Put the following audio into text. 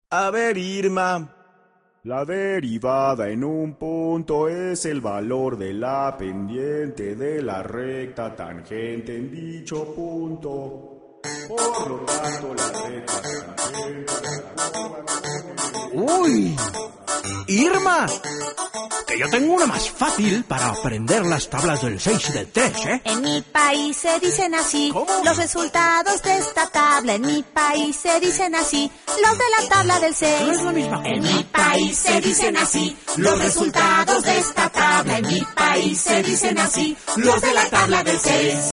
A ver, Irma. La derivada en un punto es el valor de la pendiente de la recta tangente en dicho punto. Por lo tanto, la recta tangente... ¡Uy! ¡Irma! Que yo tengo una más fácil para aprender las tablas del 6 y del 3, ¿eh? En mi país se dicen así. ¿Cómo? Los resultados de esta tabla. En mi país se dicen así. Los de la tabla del 6. No es la misma cosa. En mi país se dicen así. Los resultados de esta tabla. En mi país se dicen así. Los de la tabla del 6.